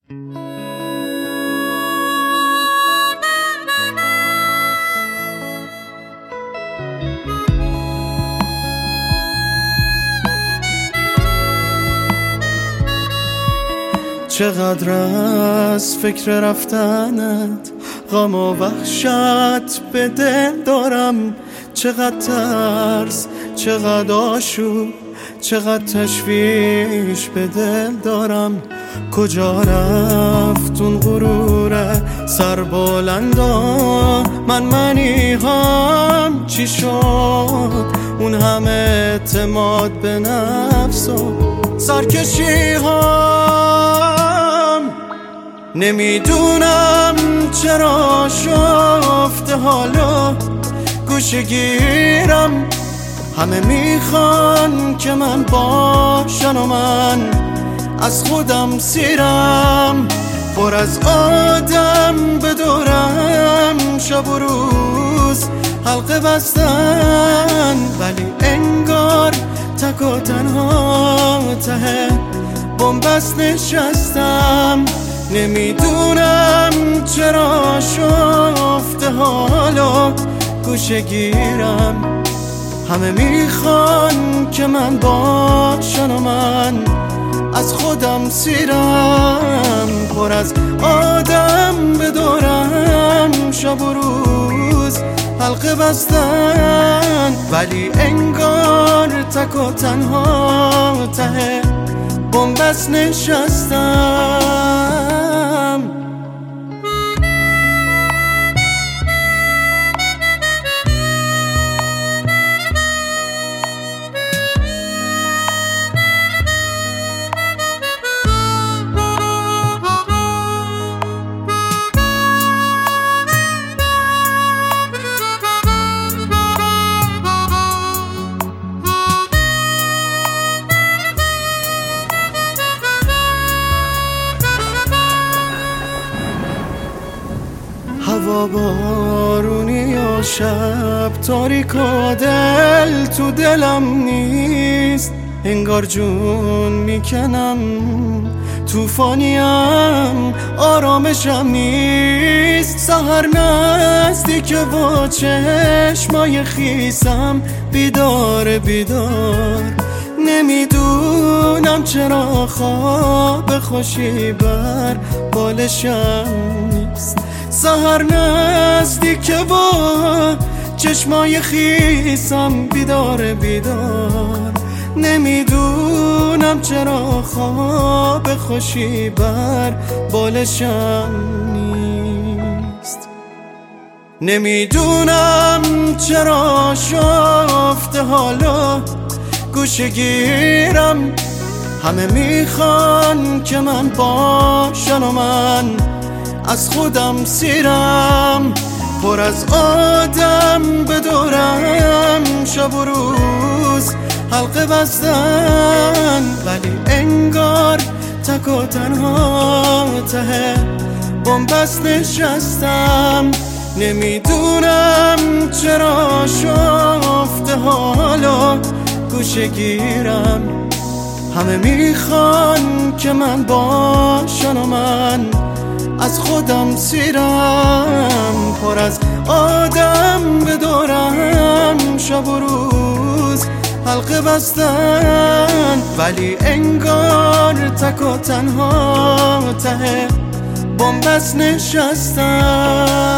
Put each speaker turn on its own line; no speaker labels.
چقدر از فکر رفتنت غم و وحشت به دل دارم، چقدر ترس، چقدر آشوب، چقدر تشویش به دل دارم. کجا رفت اون غرور سربلندا؟ منی هم چی شد؟ اون همه اعتماد به نفس و سرکشی هم. نمیدونم چرا شفته حالا گوشه گیرم. همه میخوان که من باشن و من از خودم سیرم. پر از آدم به دورم شب و روز حلقه بستن، ولی انگار تک و تنها ته بن‌بست نشستم. نمیدونم چرا شفته حالا گوشه گیرم. همه میخوان که من باشن و من از خودم سیرم. پر از آدم به دورم شب و روز حلقه بستن، ولی انگار تک و تنها ته بن‌بست نشستم. هوا بارونی یا شب تاریک و دل تو دلم نیست. انگار جون میکنم توفانیم، آرامشم نیست. سحر نزدیک و چشمای خیسم بیدار بیدار. نمیدونم چرا خواب خوشی بر بالشم نیست. سحر نزدیک و چشمای خیسم بیدار بیدار. نمیدونم چرا خواب خوشی بر بالشم نیست. نمیدونم چرا شفته حالا گوشه گیرم. همه میخوان که من باشن و من از خودم سیرم. پر از آدم به دورم شب و روز حلقه بستن، ولی انگار تک و تنها ته بن‌بست نشستم. نمیدونم چرا شفته حالا گوشه گیرم. همه میخوان که من باشن و من از خودم سیرم. پر از آدم به دورم شب و روز حلقه بستن، ولی انگار تک و تنها ته بن‌بست نشستم.